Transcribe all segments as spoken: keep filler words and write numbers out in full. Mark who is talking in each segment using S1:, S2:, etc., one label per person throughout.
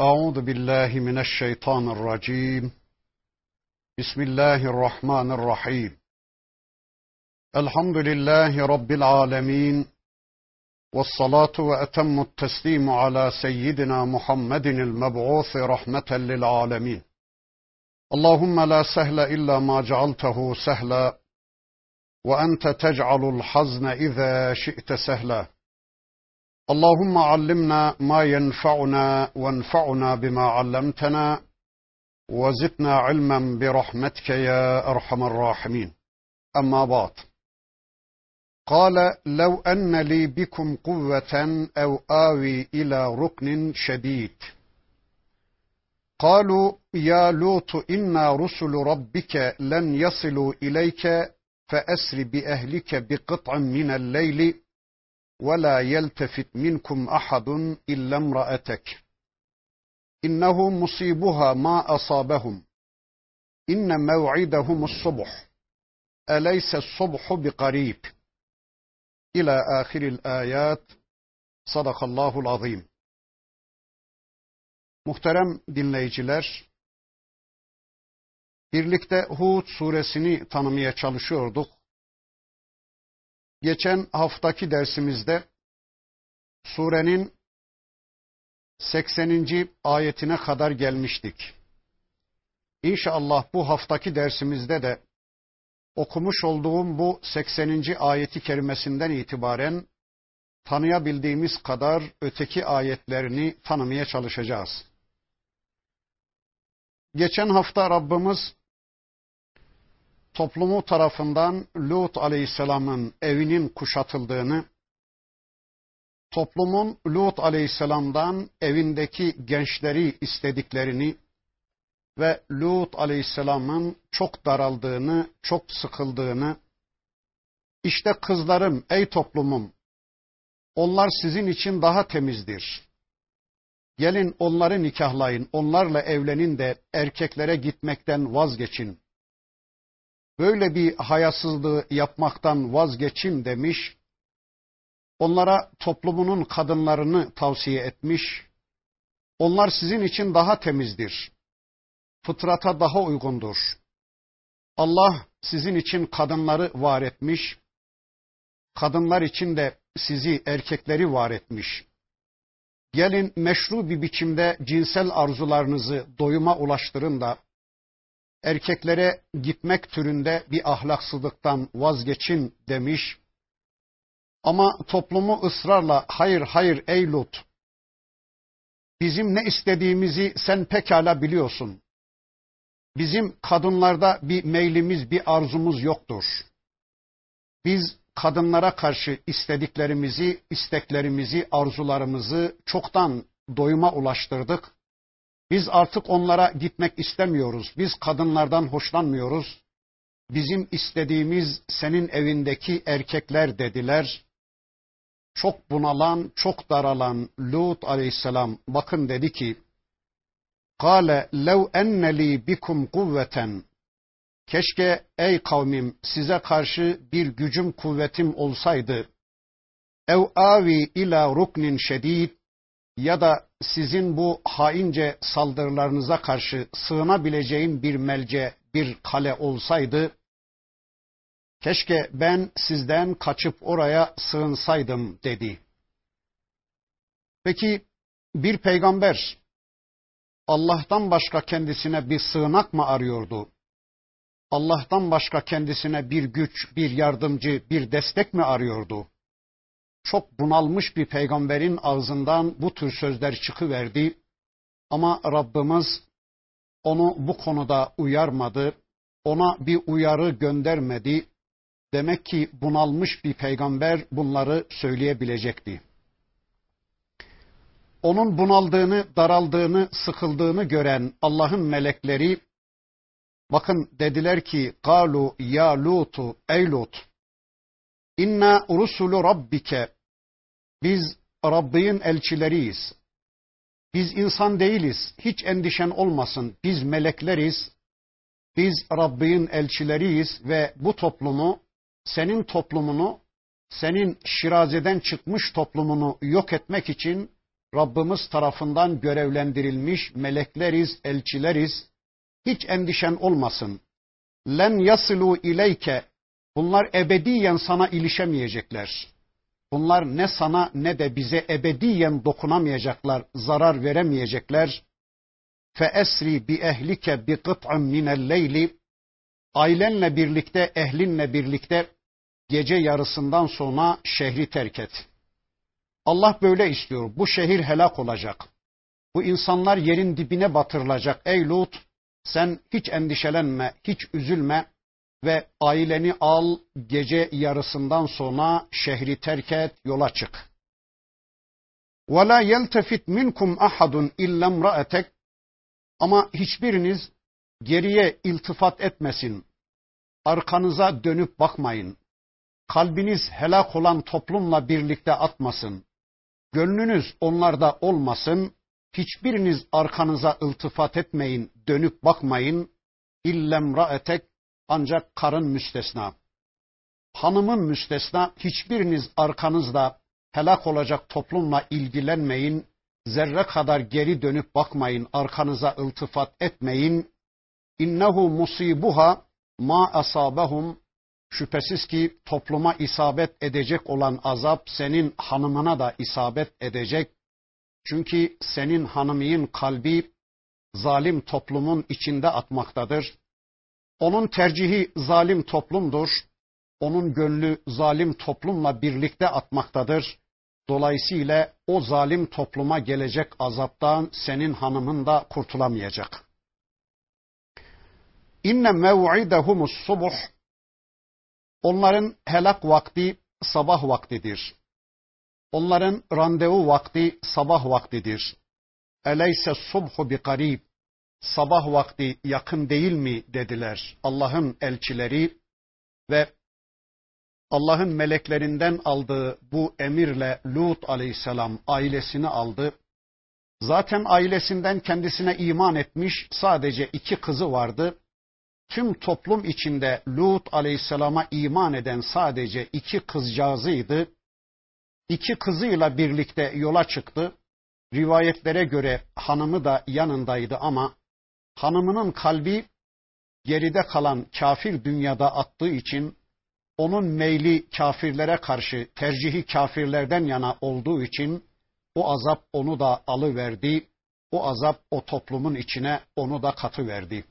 S1: أعوذ بالله من الشيطان الرجيم بسم الله الرحمن الرحيم الحمد لله رب العالمين والصلاة وأتم التسليم على سيدنا محمد المبعوث رحمة للعالمين اللهم لا سهل إلا ما جعلته سهلا وأنت تجعل الحزن إذا شئت سهلا اللهم علمنا ما ينفعنا وانفعنا بما علمتنا وزدنا علما برحمتك يا أرحم الراحمين أما بعد قال لو أن لي بكم قوة أو آوي إلى ركن شديد قالوا يا لوط إنا رسل ربك لن يصلوا إليك فأسر بأهلك بقطع من الليل ولا يلتفت منكم أحد إلا امرأتك إنه مصيبها ما أصابهم إن موعدهم الصبح أليس الصبح بقريب إلى آخر الآيات Sadakallahul azim. Muhterem dinleyiciler, birlikte Hud suresini tanımaya çalışıyorduk. Geçen haftaki dersimizde surenin sekseninci ayetine kadar gelmiştik. İnşallah bu haftaki dersimizde de okumuş olduğum bu sekseninci ayeti kerimesinden itibaren tanıyabildiğimiz kadar öteki ayetlerini tanımaya çalışacağız. Geçen hafta Rabbimiz toplumu tarafından Lut aleyhisselamın evinin kuşatıldığını, toplumun Lut aleyhisselamdan evindeki gençleri istediklerini ve Lut aleyhisselamın çok daraldığını, çok sıkıldığını, işte kızlarım ey toplumum, onlar sizin için daha temizdir. Gelin onları nikahlayın, onlarla evlenin de erkeklere gitmekten vazgeçin. Böyle bir hayasızlığı yapmaktan vazgeçin demiş, onlara toplumunun kadınlarını tavsiye etmiş, onlar sizin için daha temizdir, fıtrata daha uygundur. Allah sizin için kadınları var etmiş, kadınlar için de sizi erkekleri var etmiş. Gelin meşru bir biçimde cinsel arzularınızı doyuma ulaştırın da, erkeklere gitmek türünde bir ahlaksızlıktan vazgeçin demiş. Ama toplumu ısrarla hayır hayır ey Lut, bizim ne istediğimizi sen pekala biliyorsun. Bizim kadınlarda bir meylimiz, bir arzumuz yoktur. Biz kadınlara karşı istediklerimizi, isteklerimizi, arzularımızı çoktan doyuma ulaştırdık. Biz artık onlara gitmek istemiyoruz. Biz kadınlardan hoşlanmıyoruz. Bizim istediğimiz senin evindeki erkekler dediler. Çok bunalan, çok daralan Lut aleyhisselam bakın dedi ki, قَالَ لَوْ اَنَّ لِي بِكُمْ قُوَّةً Keşke ey kavmim size karşı bir gücüm, kuvvetim olsaydı. اَوْ آوِي اِلَى رُكْنٍ شَد۪يدٍ Ya da sizin bu haince saldırılarınıza karşı sığınabileceğim bir melce, bir kale olsaydı, keşke ben sizden kaçıp oraya sığınsaydım dedi. Peki bir peygamber Allah'tan başka kendisine bir sığınak mı arıyordu? Allah'tan başka kendisine bir güç, bir yardımcı, bir destek mi arıyordu? Çok bunalmış bir peygamberin ağzından bu tür sözler çıkıverdi. Ama Rabbimiz onu bu konuda uyarmadı, ona bir uyarı göndermedi. Demek ki bunalmış bir peygamber bunları söyleyebilecekti. Onun bunaldığını, daraldığını, sıkıldığını gören Allah'ın melekleri, bakın dediler ki, قَالُوا ya Lutu, ey Lut, İnna rusulu rabbike, biz Rabbin elçileriyiz. Biz insan değiliz, hiç endişen olmasın, biz melekleriz. Biz Rabbin elçileriyiz ve bu toplumu, senin toplumunu, senin Şiraze'den çıkmış toplumunu yok etmek için Rabbimiz tarafından görevlendirilmiş melekleriz, elçileriz. Hiç endişen olmasın. Len yasilu ileyke. Bunlar ebediyen sana ilişemeyecekler. Bunlar ne sana ne de bize ebediyen dokunamayacaklar, zarar veremeyecekler. Fe esri bi ehlike bi kıt'ın minel leyli. Ailenle birlikte, ehlinle birlikte gece yarısından sonra şehri terk et. Allah böyle istiyor. Bu şehir helak olacak. Bu insanlar yerin dibine batırılacak. Ey Lut, sen hiç endişelenme, hiç üzülme ve aileni al, gece yarısından sonra şehri terk et, yola çık. وَلَا يَلْتَفِتْ مِنْكُمْ أَحَدٌ اِلَّا امْرَأَتَكْ. Ama hiçbiriniz geriye iltifat etmesin. Arkanıza dönüp bakmayın. Kalbiniz helak olan toplumla birlikte atmasın. Gönlünüz onlarda olmasın. Hiçbiriniz arkanıza iltifat etmeyin, dönüp bakmayın. İllem ra'etek, ancak karın müstesna. Hanımın müstesna, hiçbiriniz arkanızda helak olacak toplumla ilgilenmeyin. Zerre kadar geri dönüp bakmayın, arkanıza iltifat etmeyin. İnnehu musibuha ma asabahum. Şüphesiz ki topluma isabet edecek olan azap senin hanımına da isabet edecek. Çünkü senin hanımının kalbi zalim toplumun içinde atmaktadır. Onun tercihi zalim toplumdur. Onun gönlü zalim toplumla birlikte atmaktadır. Dolayısıyla o zalim topluma gelecek azaptan senin hanımın da kurtulamayacak. İnne mev'idehumus subuh. Onların helak vakti sabah vaktidir. Onların randevu vakti sabah vaktidir. Eleyse subhu bi karib. Sabah vakti yakın değil mi dediler Allah'ın elçileri ve Allah'ın meleklerinden aldığı bu emirle Lut aleyhisselam ailesini aldı. Zaten ailesinden kendisine iman etmiş sadece iki kızı vardı. Tüm toplum içinde Lut aleyhisselama iman eden sadece iki kızcağızıydı. İki kızıyla birlikte yola çıktı. Rivayetlere göre hanımı da yanındaydı ama hanımının kalbi geride kalan kafir dünyada attığı için onun meyli kafirlere karşı tercihi kafirlerden yana olduğu için o azap onu da alıverdi. O azap o toplumun içine onu da katıverdi.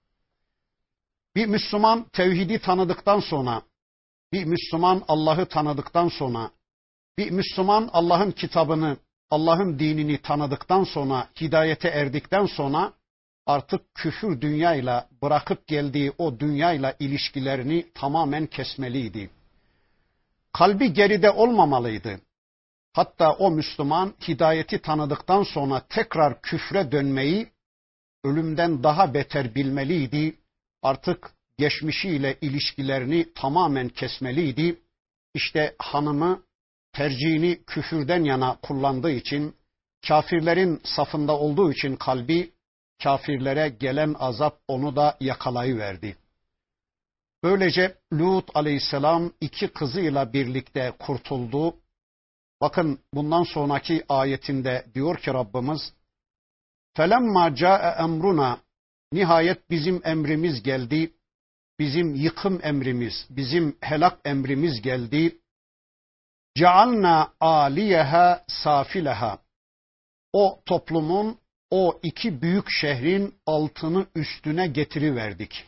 S1: Bir Müslüman tevhidi tanıdıktan sonra, bir Müslüman Allah'ı tanıdıktan sonra, bir Müslüman Allah'ın kitabını, Allah'ın dinini tanıdıktan sonra, hidayete erdikten sonra artık küfür dünyayla, bırakıp geldiği o dünyayla ilişkilerini tamamen kesmeliydi. Kalbi geride olmamalıydı. Hatta o Müslüman hidayeti tanıdıktan sonra tekrar küfre dönmeyi ölümden daha beter bilmeliydi. Artık geçmişiyle ilişkilerini tamamen kesmeliydi. İşte hanımı tercihini küfürden yana kullandığı için, kafirlerin safında olduğu için kalbi, kafirlere gelen azap onu da yakalayıverdi. Böylece Lut aleyhisselam iki kızıyla birlikte kurtuldu. Bakın bundan sonraki ayetinde diyor ki Rabbimiz, فَلَمَّا جَاءَ اَمْرُنَا. Nihayet bizim emrimiz geldi, bizim yıkım emrimiz, bizim helak emrimiz geldi. جَعَلْنَا عَالِيَهَا سَافِلَهَا. O toplumun, o iki büyük şehrin altını üstüne getiriverdik.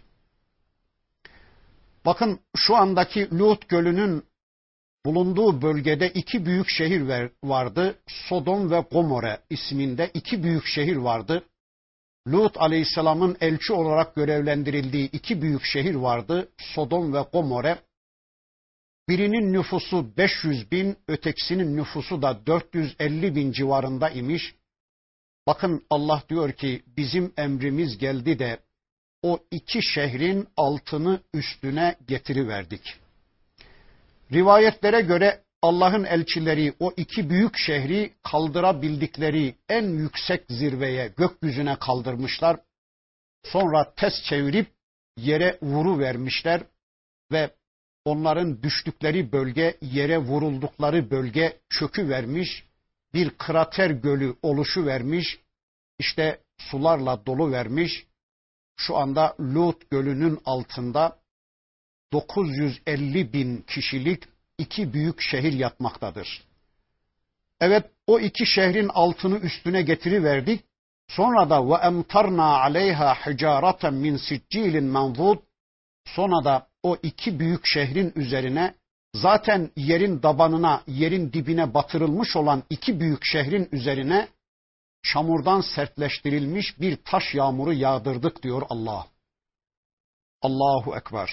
S1: Bakın şu andaki Lut Gölü'nün bulunduğu bölgede iki büyük şehir vardı. Sodom ve Gomorre isminde iki büyük şehir vardı. Lut aleyhisselamın elçi olarak görevlendirildiği iki büyük şehir vardı. Sodom ve Gomorre. Birinin nüfusu beş yüz bin, ötekisinin nüfusu da dört yüz elli bin civarında imiş. Bakın Allah diyor ki bizim emrimiz geldi de o iki şehrin altını üstüne getiriverdik. Rivayetlere göre Allah'ın elçileri o iki büyük şehri kaldırabildikleri en yüksek zirveye, gökyüzüne kaldırmışlar. Sonra ters çevirip yere vuruvermişler ve onların düştükleri bölge, yere vuruldukları bölge çöküvermiş. bir krater gölü oluşu vermiş. İşte sularla dolu vermiş. Şu anda Lut Gölü'nün altında dokuz yüz elli bin kişilik iki büyük şehir yatmaktadır. Evet, o iki şehrin altını üstüne getiriverdik. Sonra da ve emtarna aleyha hicareten min siccilin manzud. Sonra da o iki büyük şehrin üzerine zaten yerin tabanına, yerin dibine batırılmış olan iki büyük şehrin üzerine çamurdan sertleştirilmiş bir taş yağmuru yağdırdık diyor Allah. Allahu Ekber.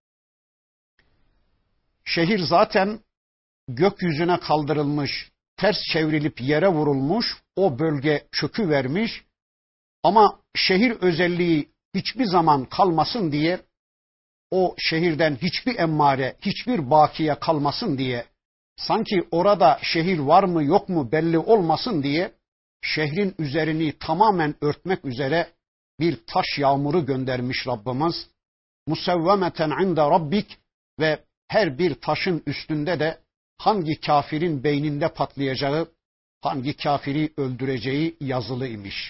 S1: Şehir zaten gökyüzüne kaldırılmış, ters çevrilip yere vurulmuş, o bölge çöküvermiş. Ama şehir özelliği hiçbir zaman kalmasın diye, o şehirden hiçbir emmare, hiçbir bakiye kalmasın diye, sanki orada şehir var mı yok mu belli olmasın diye, şehrin üzerini tamamen örtmek üzere bir taş yağmuru göndermiş Rabbimiz. Musevvemeten inde rabbik, ve her bir taşın üstünde de hangi kafirin beyninde patlayacağı, hangi kafiri öldüreceği yazılı imiş.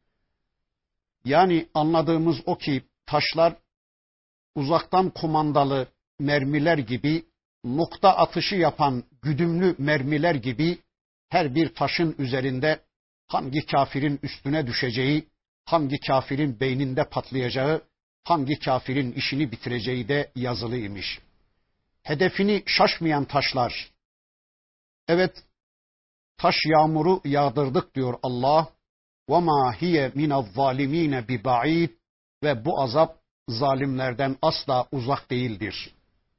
S1: Yani anladığımız o ki taşlar uzaktan kumandalı mermiler gibi, nokta atışı yapan güdümlü mermiler gibi her bir taşın üzerinde hangi kafirin üstüne düşeceği, hangi kafirin beyninde patlayacağı, hangi kafirin işini bitireceği de yazılı imiş. Hedefini şaşmayan taşlar. Evet, taş yağmuru yağdırdık diyor Allah. وَمَا هِيَ مِنَ الظَّالِم۪ينَ بِبَعِيدٍ. Ve bu azap zalimlerden asla uzak değildir.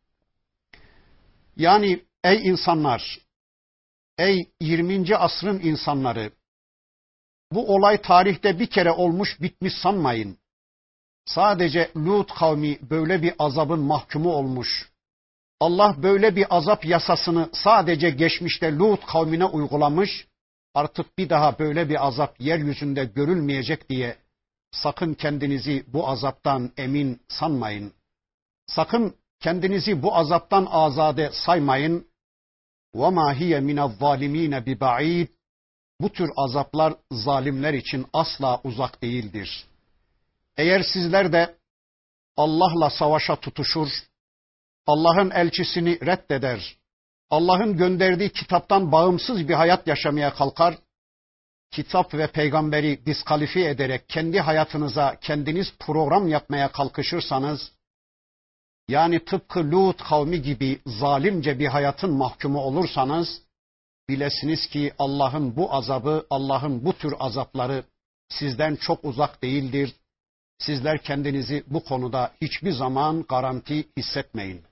S1: Yani ey insanlar, ey yirminci asrın insanları, bu olay tarihte bir kere olmuş bitmiş sanmayın. Sadece Lut kavmi böyle bir azabın mahkumu olmuş. Allah böyle bir azap yasasını sadece geçmişte Lut kavmine uygulamış. Artık bir daha böyle bir azap yeryüzünde görülmeyecek diye sakın kendinizi bu azaptan emin sanmayın. Sakın kendinizi bu azaptan azade saymayın. وَمَا هِيَ مِنَ الظَّالِم۪ينَ بِبَعِيدٍ. Bu tür azaplar zalimler için asla uzak değildir. Eğer sizler de Allah'la savaşa tutuşur, Allah'ın elçisini reddeder, Allah'ın gönderdiği kitaptan bağımsız bir hayat yaşamaya kalkar, kitap ve peygamberi diskalifiye ederek kendi hayatınıza kendiniz program yapmaya kalkışırsanız, yani tıpkı Lut kavmi gibi zalimce bir hayatın mahkumu olursanız, bilesiniz ki Allah'ın bu azabı, Allah'ın bu tür azapları sizden çok uzak değildir. Sizler kendinizi bu konuda hiçbir zaman garanti hissetmeyin.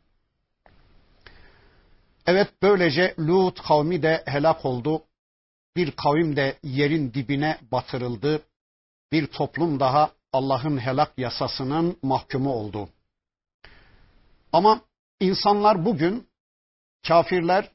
S1: Evet, böylece Lut kavmi de helak oldu. Bir kavim de yerin dibine batırıldı. Bir toplum daha Allah'ın helak yasasının mahkumu oldu. Ama insanlar bugün, kafirler,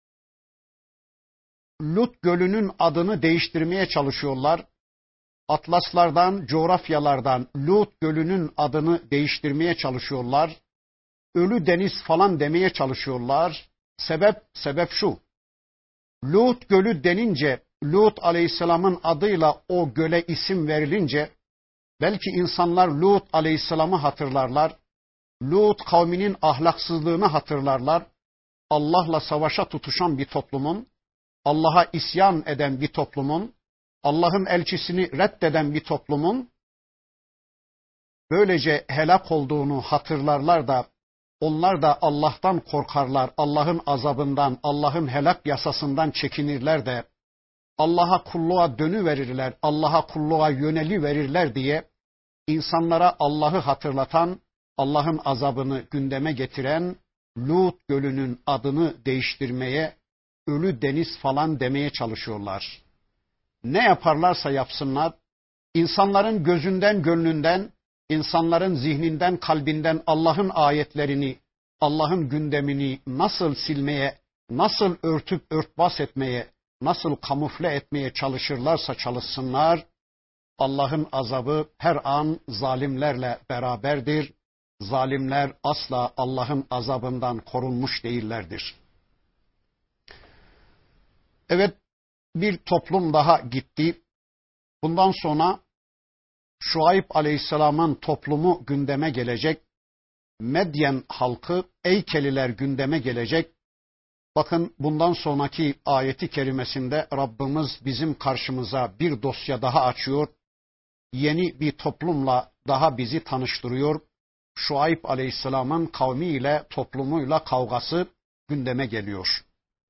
S1: Lut Gölü'nün adını değiştirmeye çalışıyorlar. Atlaslardan, coğrafyalardan Lut Gölü'nün adını değiştirmeye çalışıyorlar. Ölü deniz falan demeye çalışıyorlar. Sebep, sebep şu. Lut Gölü denince, Lut Aleyhisselam'ın adıyla o göle isim verilince, belki insanlar Lut Aleyhisselam'ı hatırlarlar. Lut kavminin ahlaksızlığını hatırlarlar. Allah'la savaşa tutuşan bir toplumun, Allah'a isyan eden bir toplumun, Allah'ın elçisini reddeden bir toplumun böylece helak olduğunu hatırlarlar da onlar da Allah'tan korkarlar, Allah'ın azabından, Allah'ın helak yasasından çekinirler de Allah'a kulluğa dönüverirler, Allah'a kulluğa yöneli verirler diye insanlara Allah'ı hatırlatan, Allah'ın azabını gündeme getiren Lut Gölü'nün adını değiştirmeye, ölü deniz falan demeye çalışıyorlar. Ne yaparlarsa yapsınlar, insanların gözünden, gönlünden, insanların zihninden, kalbinden Allah'ın ayetlerini, Allah'ın gündemini nasıl silmeye, nasıl örtüp örtbas etmeye, nasıl kamufle etmeye çalışırlarsa çalışsınlar, Allah'ın azabı her an zalimlerle beraberdir. Zalimler asla Allah'ın azabından korunmuş değillerdir. Evet, bir toplum daha gitti. Bundan sonra Şuayb Aleyhisselam'ın toplumu gündeme gelecek. Medyen halkı, Eykeliler gündeme gelecek. Bakın bundan sonraki ayeti kerimesinde Rabbimiz bizim karşımıza bir dosya daha açıyor. Yeni bir toplumla daha bizi tanıştırıyor. Şuayb Aleyhisselam'ın kavmiyle, toplumuyla kavgası gündeme geliyor.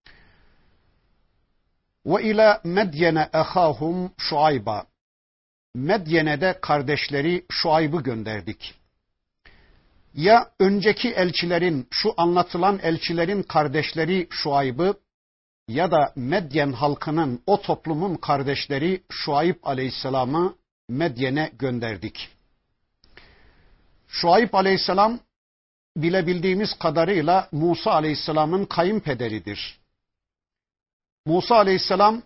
S1: Ve ila Medyene ehahum Şuayba. Medyen'e kardeşleri Şuayb'ı gönderdik. Ya önceki elçilerin, şu anlatılan elçilerin kardeşleri Şuayb'ı ya da Medyen halkının, o toplumun kardeşleri Şuayb Aleyhisselam'ı Medyen'e gönderdik. Şuayb Aleyhisselam bilebildiğimiz kadarıyla Musa Aleyhisselam'ın kayınpederidir. Musa Aleyhisselam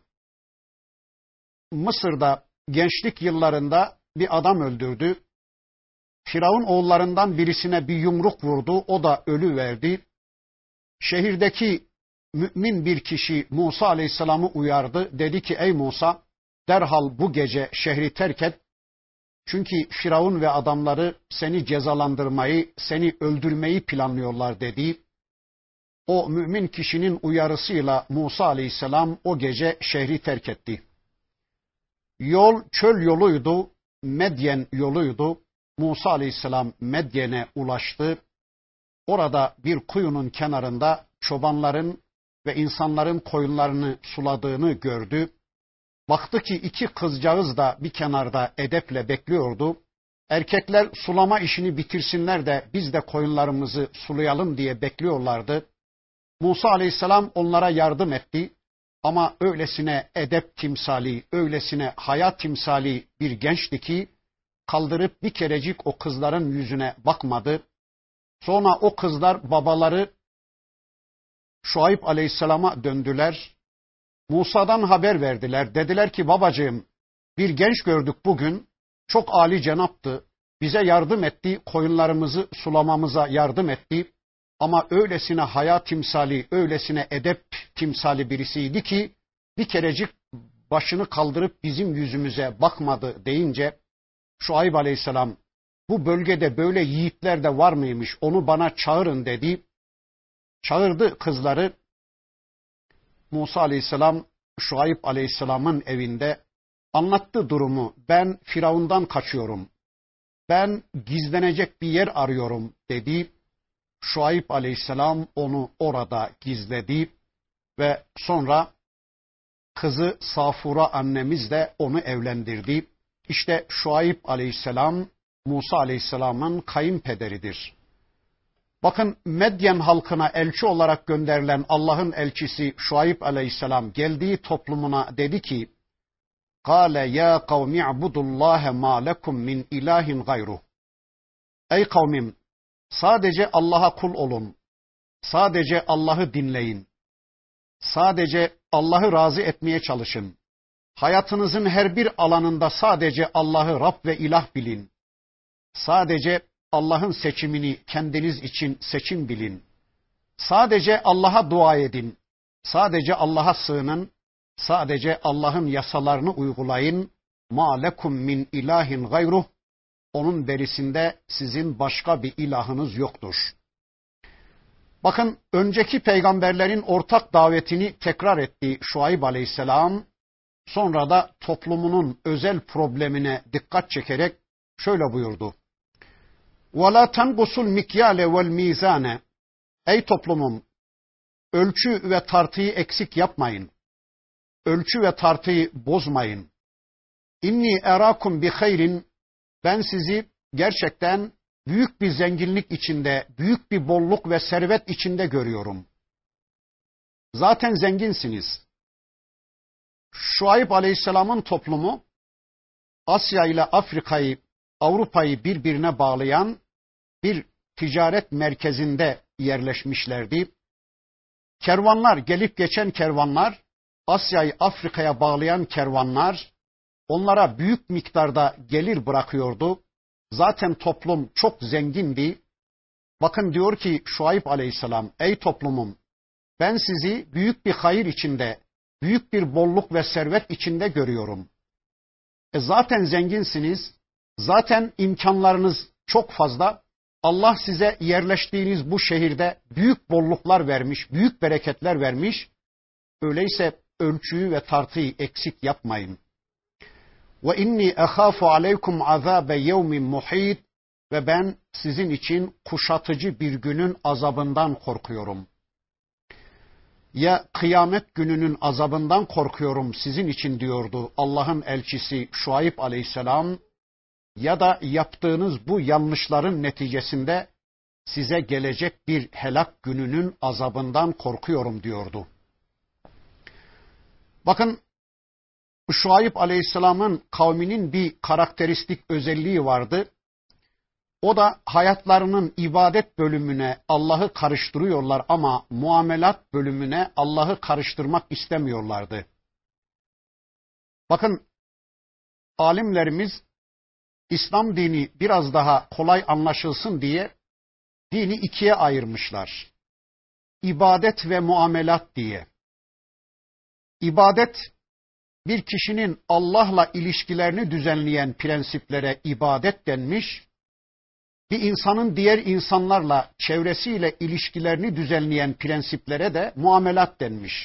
S1: Mısır'da gençlik yıllarında bir adam öldürdü. Firavun oğullarından birisine bir yumruk vurdu, o da ölü verdi. Şehirdeki mümin bir kişi Musa Aleyhisselam'ı uyardı. Dedi ki ey Musa, derhal bu gece şehri terk et. Çünkü Firavun ve adamları seni cezalandırmayı, seni öldürmeyi planlıyorlar dedi. O mümin kişinin uyarısıyla Musa Aleyhisselam o gece şehri terk etti. Yol çöl yoluydu, Medyen yoluydu. Musa Aleyhisselam Medyen'e ulaştı. Orada bir kuyunun kenarında çobanların ve insanların koyunlarını suladığını gördü. Baktı ki iki kızcağız da bir kenarda edeple bekliyordu. Erkekler sulama işini bitirsinler de biz de koyunlarımızı sulayalım diye bekliyorlardı. Musa Aleyhisselam onlara yardım etti. Ama öylesine edep timsali, öylesine hayat timsali bir gençti ki kaldırıp bir kerecik o kızların yüzüne bakmadı. Sonra o kızlar babaları Şuayb Aleyhisselam'a döndüler. Musa'dan haber verdiler. Dediler ki babacığım, bir genç gördük bugün. Çok âli cenaptı. Bize yardım etti. Koyunlarımızı sulamamıza yardım etti. Ama öylesine hayat timsali, öylesine edep timsali birisiydi ki bir kerecik başını kaldırıp bizim yüzümüze bakmadı deyince Şuayb Aleyhisselam bu bölgede böyle yiğitler de var mıymış, onu bana çağırın dedi. Çağırdı kızları. Musa Aleyhisselam Şuayb Aleyhisselam'ın evinde anlattı durumu. Ben Firavun'dan kaçıyorum. Ben gizlenecek bir yer arıyorum dedi. Şuayb Aleyhisselam onu orada gizledi ve sonra kızı Safura annemiz de onu evlendirdi. İşte Şuayb Aleyhisselam Musa Aleyhisselam'ın kayınpederidir. Bakın Medyen halkına elçi olarak gönderilen Allah'ın elçisi Şuayb Aleyhisselam geldiği toplumuna dedi ki: "Kâle ya kavmi ibudullâhe mâ lekum min ilahin gayruh." Ey kavmim, sadece Allah'a kul olun. Sadece Allah'ı dinleyin. Sadece Allah'ı razı etmeye çalışın. Hayatınızın her bir alanında sadece Allah'ı Rab ve İlah bilin. Sadece Allah'ın seçimini kendiniz için seçim bilin. Sadece Allah'a dua edin. Sadece Allah'a sığının. Sadece Allah'ın yasalarını uygulayın. مَا لَكُمْ مِنْ ilahin gayruh. Onun berisinde sizin başka bir ilahınız yoktur. Bakın önceki peygamberlerin ortak davetini tekrar etti Şuayb Aleyhisselam. Sonra da toplumunun özel problemine dikkat çekerek şöyle buyurdu. وَلَا تَنْقُسُ الْمِكْيَالَ وَالْمِيزَانَ. Ey toplumum, ölçü ve tartıyı eksik yapmayın. Ölçü ve tartıyı bozmayın. İnni erakum bi hayrin. Ben sizi gerçekten büyük bir zenginlik içinde, büyük bir bolluk ve servet içinde görüyorum. Zaten zenginsiniz. Şuayb Aleyhisselam'ın toplumu Asya ile Afrika'yı, Avrupa'yı birbirine bağlayan bir ticaret merkezinde yerleşmişlerdi. Kervanlar, gelip geçen kervanlar, Asya'yı Afrika'ya bağlayan kervanlar onlara büyük miktarda gelir bırakıyordu. Zaten toplum çok zengindi. Bakın diyor ki Şuayb Aleyhisselam, ey toplumum, ben sizi büyük bir hayır içinde, büyük bir bolluk ve servet içinde görüyorum. E zaten zenginsiniz, zaten imkanlarınız çok fazla. Allah size yerleştiğiniz bu şehirde büyük bolluklar vermiş, büyük bereketler vermiş. Öyleyse ölçüyü ve tartıyı eksik yapmayın. Ve inni ahafu aleykum azabe yevmin muhit, ve ben sizin için kuşatıcı bir günün azabından korkuyorum. Ya kıyamet gününün azabından korkuyorum sizin için diyordu Allah'ın elçisi Şuayb aleyhisselam, ya da yaptığınız bu yanlışların neticesinde size gelecek bir helak gününün azabından korkuyorum diyordu. Bakın, Şuayb aleyhisselamın kavminin bir karakteristik özelliği vardı. O da hayatlarının ibadet bölümüne Allah'ı karıştırıyorlar ama muamelat bölümüne Allah'ı karıştırmak istemiyorlardı. Bakın, alimlerimiz İslam dini biraz daha kolay anlaşılsın diye dini ikiye ayırmışlar. İbadet ve muamelat diye. İbadet, bir kişinin Allah'la ilişkilerini düzenleyen prensiplere ibadet denmiş, bir insanın diğer insanlarla, çevresiyle ilişkilerini düzenleyen prensiplere de muamelat denmiş.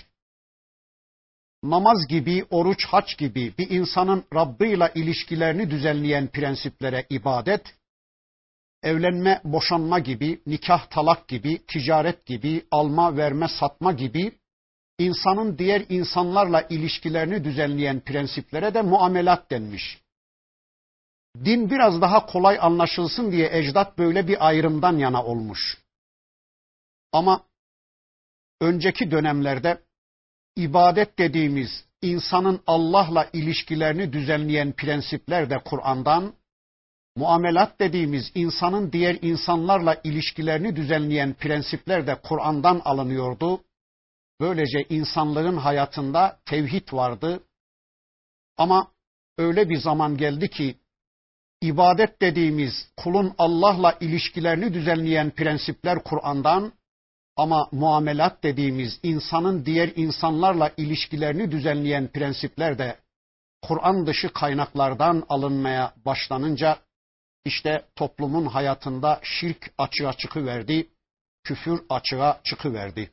S1: Namaz gibi, oruç, hac gibi bir insanın Rabbıyla ilişkilerini düzenleyen prensiplere ibadet, evlenme, boşanma gibi, nikah, talak gibi, ticaret gibi, alma, verme, satma gibi insanın diğer insanlarla ilişkilerini düzenleyen prensiplere de muamelat denmiş. Din biraz daha kolay anlaşılsın diye ecdat böyle bir ayrımdan yana olmuş. Ama önceki dönemlerde ibadet dediğimiz insanın Allah'la ilişkilerini düzenleyen prensipler de Kur'an'dan, muamelat dediğimiz insanın diğer insanlarla ilişkilerini düzenleyen prensipler de Kur'an'dan alınıyordu. Böylece insanlığın hayatında tevhid vardı. Ama öyle bir zaman geldi ki ibadet dediğimiz kulun Allah'la ilişkilerini düzenleyen prensipler Kur'an'dan, ama muamelat dediğimiz insanın diğer insanlarla ilişkilerini düzenleyen prensipler de Kur'an dışı kaynaklardan alınmaya başlanınca işte toplumun hayatında şirk açığa çıkıverdi, küfür açığa çıkıverdi.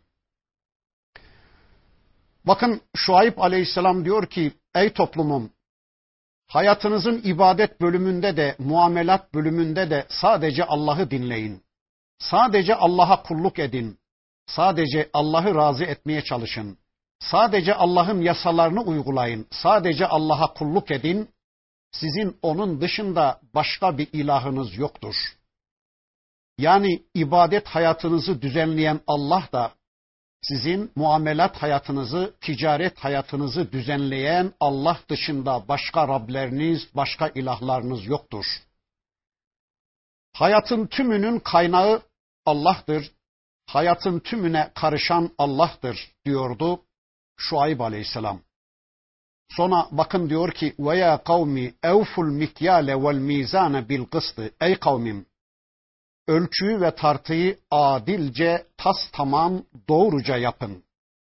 S1: Bakın, Şuayb aleyhisselam diyor ki, ey toplumum, hayatınızın ibadet bölümünde de, muamelat bölümünde de sadece Allah'ı dinleyin. Sadece Allah'a kulluk edin. Sadece Allah'ı razı etmeye çalışın. Sadece Allah'ın yasalarını uygulayın. Sadece Allah'a kulluk edin. Sizin onun dışında başka bir ilahınız yoktur. Yani ibadet hayatınızı düzenleyen Allah da sizin muamelat hayatınızı, ticaret hayatınızı düzenleyen Allah dışında başka Rableriniz, başka ilahlarınız yoktur. Hayatın tümünün kaynağı Allah'tır. Hayatın tümüne karışan Allah'tır diyordu Şuayb aleyhisselam. Sonra bakın diyor ki, ve ya kavmi evful mikyale vel mizane bil kıstı. Ey kavmim, ölçüyü ve tartıyı adilce, tas tamam, doğruca yapın.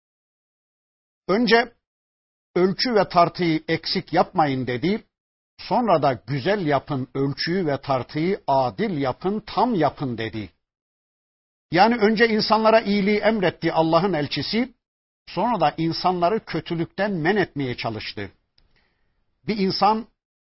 S1: Önce ölçü ve tartıyı eksik yapmayın dedi. Sonra da güzel yapın, ölçüyü ve tartıyı adil yapın, tam yapın dedi. Yani önce insanlara iyiliği emretti Allah'ın elçisi, sonra da insanları kötülükten men etmeye çalıştı. Bir insan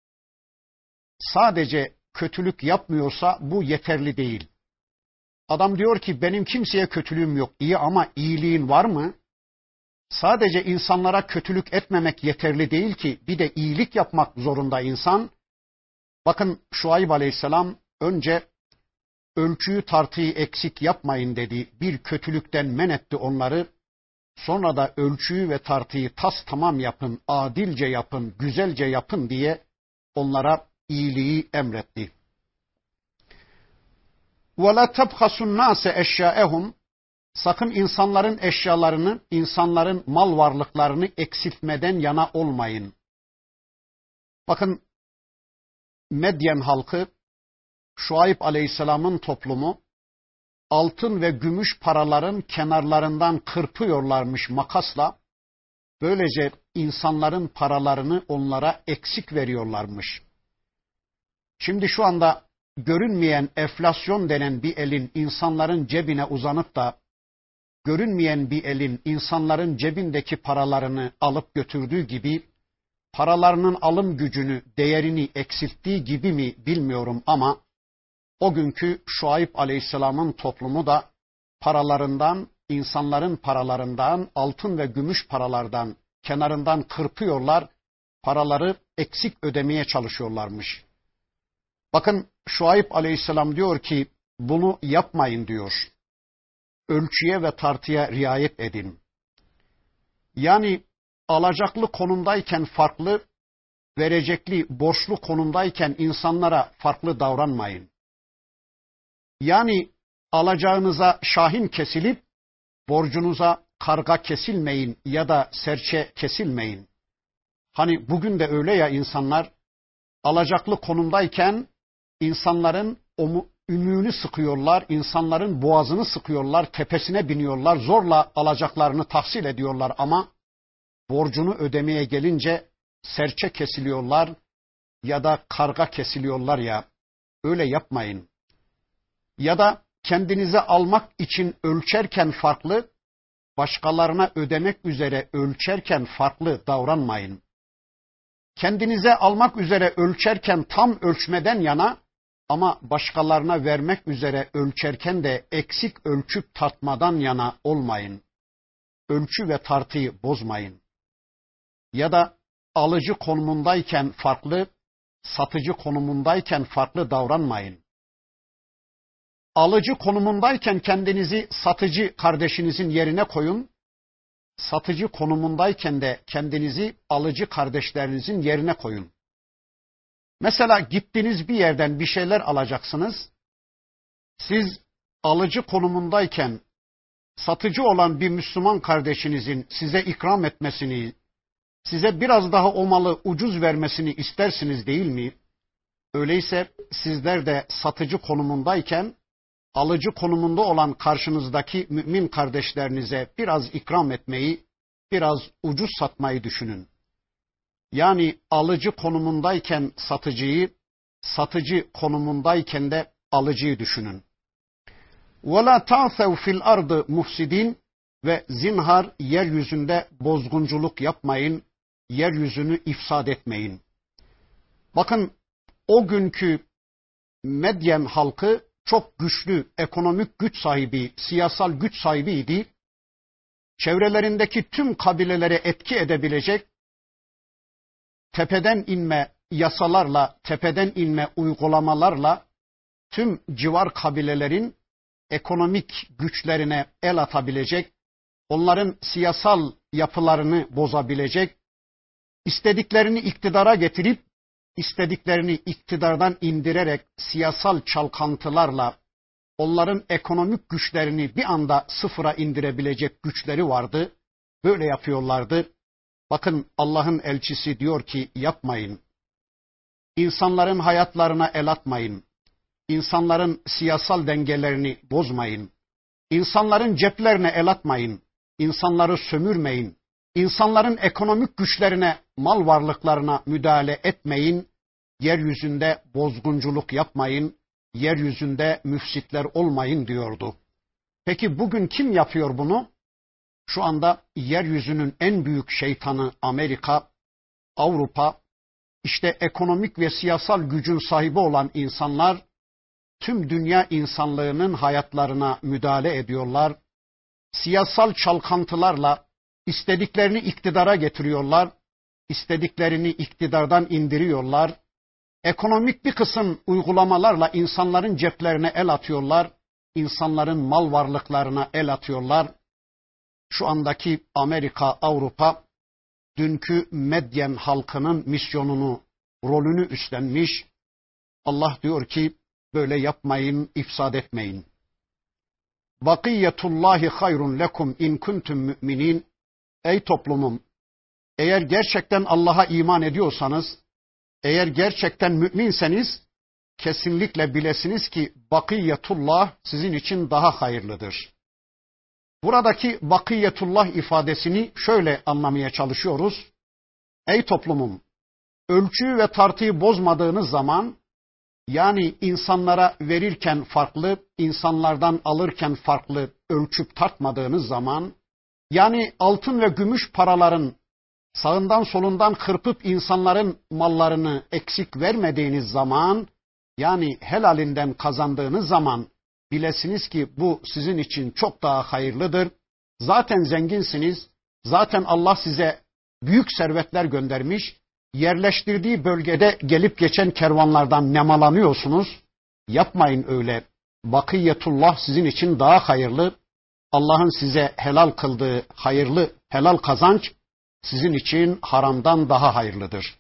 S1: sadece kötülük yapmıyorsa bu yeterli değil. Adam diyor ki, benim kimseye kötülüğüm yok. İyi, ama iyiliğin var mı? Sadece insanlara kötülük etmemek yeterli değil ki, bir de iyilik yapmak zorunda insan. Bakın, Şuayb aleyhisselam önce ölçüyü tartıyı eksik yapmayın dedi. Bir kötülükten men etti onları. Sonra da ölçüyü ve tartıyı tas tamam yapın, adilce yapın, güzelce yapın diye onlara iyiliği emretti. وَلَا تَبْخَسُ النَّاسَ اَشْيَاءَهُمْ Sakın insanların eşyalarını, insanların mal varlıklarını eksiltmeden yana olmayın. Bakın, Medyen halkı, Şuayb aleyhisselamın toplumu, altın ve gümüş paraların kenarlarından kırpıyorlarmış makasla. Böylece insanların paralarını onlara eksik veriyorlarmış. Şimdi şu anda görünmeyen enflasyon denen bir elin insanların cebine uzanıp da görünmeyen bir elin insanların cebindeki paralarını alıp götürdüğü gibi, paralarının alım gücünü, değerini eksilttiği gibi mi bilmiyorum ama o günkü Şuayb Aleyhisselam'ın toplumu da paralarından, insanların paralarından, altın ve gümüş paralardan kenarından kırpıyorlar, paraları eksik ödemeye çalışıyorlarmış. Bakın Şuayb Aleyhisselam diyor ki bunu yapmayın diyor. Ölçüye ve tartıya riayet edin. Yani alacaklı konumdayken farklı, verecekli, borçlu konumdayken insanlara farklı davranmayın. Yani alacağınıza şahin kesilip borcunuza karga kesilmeyin ya da serçe kesilmeyin. Hani bugün de öyle ya, insanlar alacaklı konumdayken insanların ümüğünü sıkıyorlar, insanların boğazını sıkıyorlar, tepesine biniyorlar, zorla alacaklarını tahsil ediyorlar ama borcunu ödemeye gelince serçe kesiliyorlar ya da karga kesiliyorlar ya, öyle yapmayın. Ya da kendinize almak için ölçerken farklı, başkalarına ödemek üzere ölçerken farklı davranmayın. Kendinize almak üzere ölçerken tam ölçmeden yana ama başkalarına vermek üzere ölçerken de eksik ölçüp tartmadan yana olmayın. Ölçü ve tartıyı bozmayın. Ya da alıcı konumundayken farklı, satıcı konumundayken farklı davranmayın. Alıcı konumundayken kendinizi satıcı kardeşinizin yerine koyun. Satıcı konumundayken de kendinizi alıcı kardeşlerinizin yerine koyun. Mesela gittiniz bir yerden bir şeyler alacaksınız. Siz alıcı konumundayken satıcı olan bir Müslüman kardeşinizin size ikram etmesini, size biraz daha o malı ucuz vermesini istersiniz değil mi? Öyleyse sizler de satıcı konumundayken alıcı konumunda olan karşınızdaki mümin kardeşlerinize biraz ikram etmeyi, biraz ucuz satmayı düşünün. Yani alıcı konumundayken satıcıyı, satıcı konumundayken de alıcıyı düşünün. وَلَا تَعْثَوْ فِي الْأَرْضِ مُفْسِدِينَ Ve zinhar yeryüzünde bozgunculuk yapmayın, yeryüzünü ifsad etmeyin. Bakın o günkü Medyen halkı çok güçlü, ekonomik güç sahibi, siyasal güç sahibiydi. Çevrelerindeki tüm kabilelere etki edebilecek, tepeden inme yasalarla, tepeden inme uygulamalarla tüm civar kabilelerin ekonomik güçlerine el atabilecek, onların siyasal yapılarını bozabilecek, istediklerini iktidara getirip, istediklerini iktidardan indirerek siyasal çalkantılarla onların ekonomik güçlerini bir anda sıfıra indirebilecek güçleri vardı. Böyle yapıyorlardı. Bakın Allah'ın elçisi diyor ki yapmayın. İnsanların hayatlarına el atmayın. İnsanların siyasal dengelerini bozmayın. İnsanların ceplerine el atmayın. İnsanları sömürmeyin. İnsanların ekonomik güçlerine, mal varlıklarına müdahale etmeyin. Yeryüzünde bozgunculuk yapmayın. Yeryüzünde müfsitler olmayın diyordu. Peki bugün kim yapıyor bunu? Şu anda yeryüzünün en büyük şeytanı Amerika, Avrupa, işte ekonomik ve siyasal gücün sahibi olan insanlar tüm dünya insanlığının hayatlarına müdahale ediyorlar. Siyasal çalkantılarla istediklerini iktidara getiriyorlar, istediklerini iktidardan indiriyorlar. Ekonomik bir kısım uygulamalarla insanların ceplerine el atıyorlar, insanların mal varlıklarına el atıyorlar. Şu andaki Amerika, Avrupa, dünkü Medyen halkının misyonunu, rolünü üstlenmiş. Allah diyor ki, böyle yapmayın, ifsad etmeyin. Bakiyetullahi hayrun lekum in kuntum müminin. Ey toplumum, eğer gerçekten Allah'a iman ediyorsanız, eğer gerçekten müminseniz, kesinlikle bilesiniz ki bakiyetullah sizin için daha hayırlıdır. Buradaki bakiyetullah ifadesini şöyle anlamaya çalışıyoruz. Ey toplumum, ölçüyü ve tartıyı bozmadığınız zaman, yani insanlara verirken farklı, insanlardan alırken farklı ölçüp tartmadığınız zaman, yani altın ve gümüş paraların sağından solundan kırpıp insanların mallarını eksik vermediğiniz zaman, yani helalinden kazandığınız zaman, bilesiniz ki bu sizin için çok daha hayırlıdır. Zaten zenginsiniz, zaten Allah size büyük servetler göndermiş, yerleştirdiği bölgede gelip geçen kervanlardan nemalanıyorsunuz. Yapmayın öyle. Bakiyetullah sizin için daha hayırlı. Allah'ın size helal kıldığı hayırlı helal kazanç sizin için haramdan daha hayırlıdır.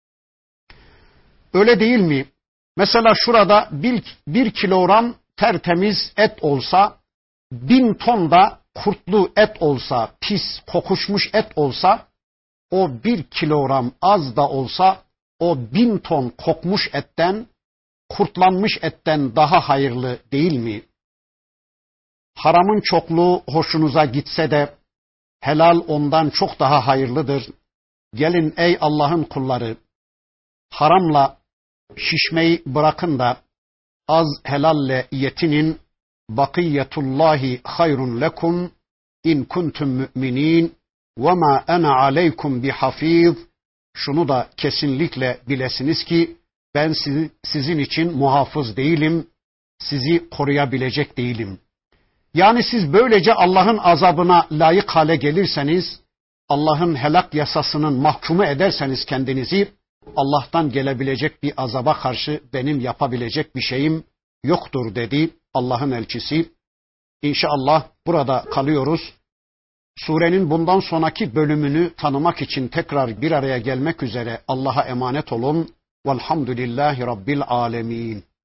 S1: Öyle değil mi? Mesela şurada bir, bir kilogram tertemiz et olsa, bin ton da kurtlu et olsa, pis kokuşmuş et olsa, o bir kilogram az da olsa, o bin ton kokmuş etten, kurtlanmış etten daha hayırlı değil mi? Haramın çokluğu hoşunuza gitse de, helal ondan çok daha hayırlıdır. Gelin ey Allah'ın kulları, haramla şişmeyi bırakın da, az helalle yetinin. Bakiyetullahi hayrun lekum in kuntum müminin ve ma ana aleykum bihafiz. Şunu da kesinlikle bilesiniz ki ben sizi, sizin için muhafız değilim, sizi koruyabilecek değilim. Yani siz böylece Allah'ın azabına layık hale gelirseniz, Allah'ın helak yasasının mahkumu ederseniz kendinizi, Allah'tan gelebilecek bir azaba karşı benim yapabilecek bir şeyim yoktur dedi Allah'ın elçisi. İnşallah burada kalıyoruz. Surenin bundan sonraki bölümünü tanımak için tekrar bir araya gelmek üzere Allah'a emanet olun. Velhamdülillahi Rabbil alemin.